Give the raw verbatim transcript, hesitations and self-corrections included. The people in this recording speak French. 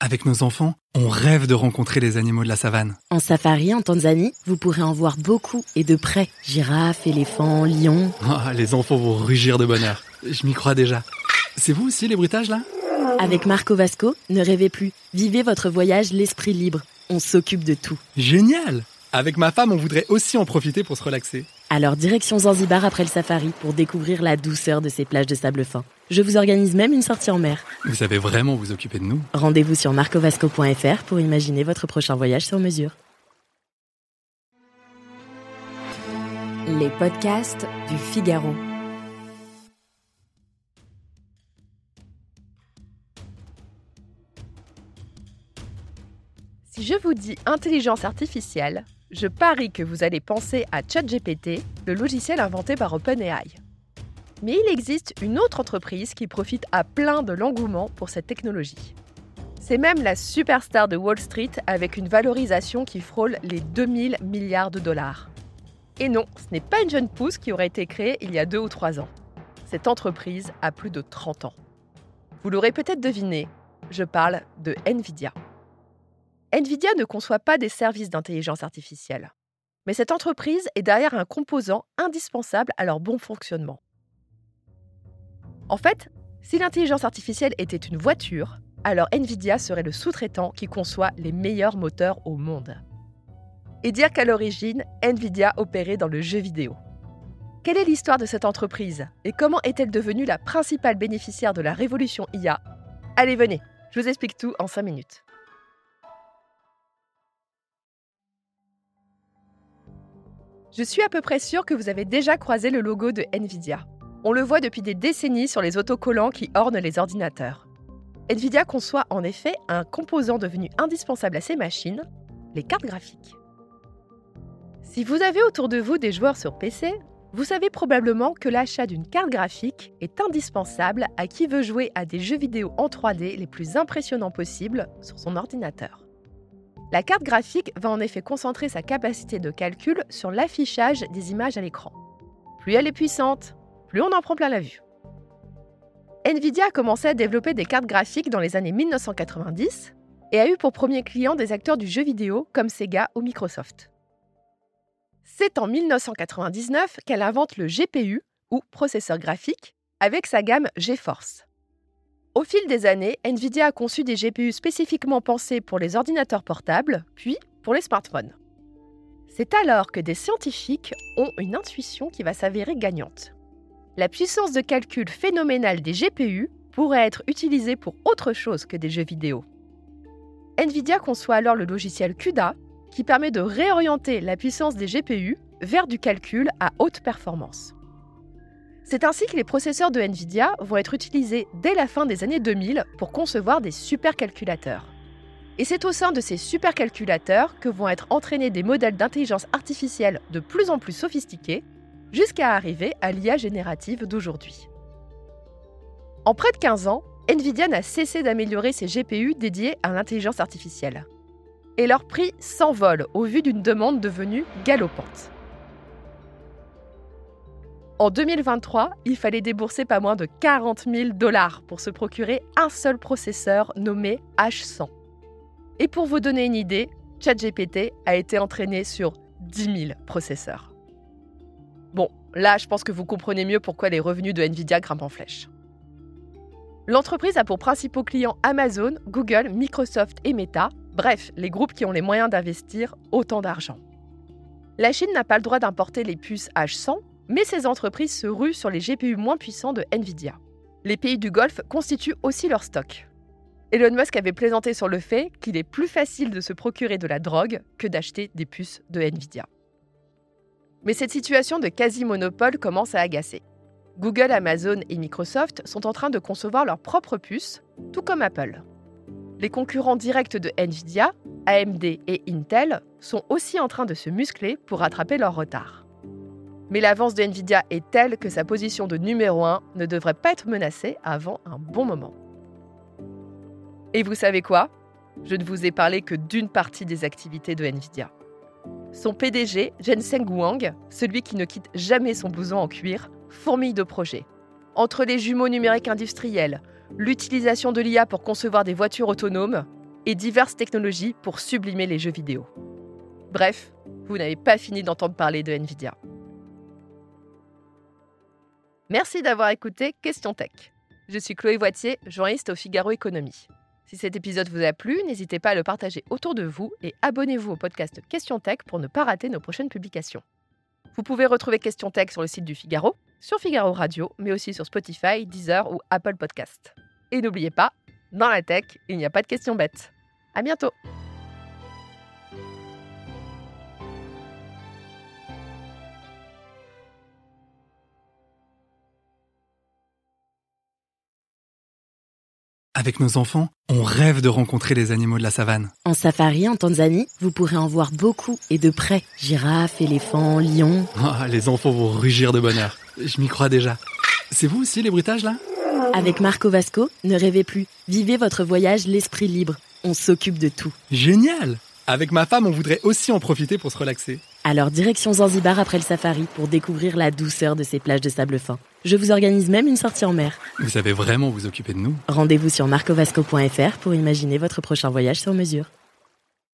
Avec nos enfants, on rêve de rencontrer les animaux de la savane. En safari en Tanzanie, vous pourrez en voir beaucoup et de près. Girafes, éléphants, lions. Oh, les enfants vont rugir de bonheur. Je m'y crois déjà. C'est vous aussi les bruitages là ? Avec Marco Vasco, ne rêvez plus. Vivez votre voyage l'esprit libre. On s'occupe de tout. Génial ! Avec ma femme, on voudrait aussi en profiter pour se relaxer. Alors direction Zanzibar après le safari pour découvrir la douceur de ces plages de sable fin. Je vous organise même une sortie en mer. Vous savez vraiment vous occuper de nous. Rendez-vous sur marcovasco point f r pour imaginer votre prochain voyage sur mesure. Les podcasts du Figaro. Si je vous dis intelligence artificielle, je parie que vous allez penser à ChatGPT, le logiciel inventé par OpenAI. Mais il existe une autre entreprise qui profite à plein de l'engouement pour cette technologie. C'est même la superstar de Wall Street avec une valorisation qui frôle les deux mille milliards de dollars. Et non, ce n'est pas une jeune pousse qui aurait été créée il y a deux ou trois ans. Cette entreprise a plus de trente ans. Vous l'aurez peut-être deviné, je parle de NVIDIA. NVIDIA ne conçoit pas des services d'intelligence artificielle. Mais cette entreprise est derrière un composant indispensable à leur bon fonctionnement. En fait, si l'intelligence artificielle était une voiture, alors NVIDIA serait le sous-traitant qui conçoit les meilleurs moteurs au monde. Et dire qu'à l'origine, NVIDIA opérait dans le jeu vidéo. Quelle est l'histoire de cette entreprise et comment est-elle devenue la principale bénéficiaire de la révolution I A ? Allez, venez, je vous explique tout en cinq minutes. Je suis à peu près sûre que vous avez déjà croisé le logo de NVIDIA. On le voit depuis des décennies sur les autocollants qui ornent les ordinateurs. NVIDIA conçoit en effet un composant devenu indispensable à ces machines, les cartes graphiques. Si vous avez autour de vous des joueurs sur P C, vous savez probablement que l'achat d'une carte graphique est indispensable à qui veut jouer à des jeux vidéo en trois D les plus impressionnants possibles sur son ordinateur. La carte graphique va en effet concentrer sa capacité de calcul sur l'affichage des images à l'écran. Plus elle est puissante, plus on en prend plein la vue. NVIDIA a commencé à développer des cartes graphiques dans les années mille neuf cent quatre-vingt-dix et a eu pour premiers clients des acteurs du jeu vidéo comme Sega ou Microsoft. C'est en mille neuf cent quatre-vingt-dix-neuf qu'elle invente le G P U, ou processeur graphique, avec sa gamme GeForce. Au fil des années, NVIDIA a conçu des G P U spécifiquement pensés pour les ordinateurs portables, puis pour les smartphones. C'est alors que des scientifiques ont une intuition qui va s'avérer gagnante. La puissance de calcul phénoménale des G P U pourrait être utilisée pour autre chose que des jeux vidéo. NVIDIA conçoit alors le logiciel CUDA, qui permet de réorienter la puissance des G P U vers du calcul à haute performance. C'est ainsi que les processeurs de NVIDIA vont être utilisés dès la fin des années deux mille pour concevoir des supercalculateurs. Et c'est au sein de ces supercalculateurs que vont être entraînés des modèles d'intelligence artificielle de plus en plus sophistiqués, jusqu'à arriver à l'I A générative d'aujourd'hui. En près de quinze ans, NVIDIA n'a cessé d'améliorer ses G P U dédiés à l'intelligence artificielle. Et leur prix s'envole au vu d'une demande devenue galopante. En deux mille vingt-trois, il fallait débourser pas moins de quarante mille dollars pour se procurer un seul processeur nommé H cent. Et pour vous donner une idée, ChatGPT a été entraîné sur dix mille processeurs. Bon, là, je pense que vous comprenez mieux pourquoi les revenus de NVIDIA grimpent en flèche. L'entreprise a pour principaux clients Amazon, Google, Microsoft et Meta, bref, les groupes qui ont les moyens d'investir autant d'argent. La Chine n'a pas le droit d'importer les puces H cent, mais ces entreprises se ruent sur les G P U moins puissants de NVIDIA. Les pays du Golfe constituent aussi leur stock. Elon Musk avait plaisanté sur le fait qu'il est plus facile de se procurer de la drogue que d'acheter des puces de NVIDIA. Mais cette situation de quasi-monopole commence à agacer. Google, Amazon et Microsoft sont en train de concevoir leurs propres puces, tout comme Apple. Les concurrents directs de NVIDIA, A M D et Intel, sont aussi en train de se muscler pour rattraper leur retard. Mais l'avance de NVIDIA est telle que sa position de numéro un ne devrait pas être menacée avant un bon moment. Et vous savez quoi ? Je ne vous ai parlé que d'une partie des activités de NVIDIA. Son P D G, Jensen Huang, celui qui ne quitte jamais son blouson en cuir, fourmille de projets. Entre les jumeaux numériques industriels, l'utilisation de l'I A pour concevoir des voitures autonomes et diverses technologies pour sublimer les jeux vidéo. Bref, vous n'avez pas fini d'entendre parler de Nvidia. Merci d'avoir écouté Question Tech. Je suis Chloé Voitier, journaliste au Figaro Économie. Si cet épisode vous a plu, n'hésitez pas à le partager autour de vous et abonnez-vous au podcast Question Tech pour ne pas rater nos prochaines publications. Vous pouvez retrouver Question Tech sur le site du Figaro, sur Figaro Radio, mais aussi sur Spotify, Deezer ou Apple Podcast. Et n'oubliez pas, dans la tech, il n'y a pas de questions bêtes. À bientôt. Avec nos enfants, on rêve de rencontrer les animaux de la savane. En safari en Tanzanie, vous pourrez en voir beaucoup et de près. Girafes, éléphants, lions. Oh, les enfants vont rugir de bonheur. Je m'y crois déjà. C'est vous aussi les bruitages là ? Avec Marco Vasco, ne rêvez plus. Vivez votre voyage l'esprit libre. On s'occupe de tout. Génial ! Avec ma femme, on voudrait aussi en profiter pour se relaxer. Alors direction Zanzibar après le safari pour découvrir la douceur de ces plages de sable fin. Je vous organise même une sortie en mer. Vous savez vraiment vous occuper de nous ? Rendez-vous sur marco vasco point f r pour imaginer votre prochain voyage sur mesure.